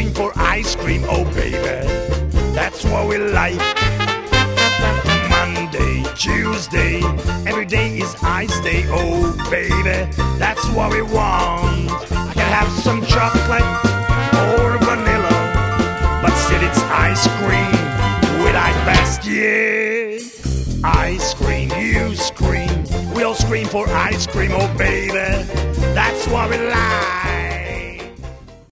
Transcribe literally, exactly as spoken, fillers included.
scream for ice cream, oh baby, that's what we like. Monday, Tuesday, every day is ice day, oh baby, that's what we want. I can have some chocolate or vanilla, but still it's ice cream we like best, yeah. Ice cream, you scream, we all scream for ice cream, oh baby, that's what we like.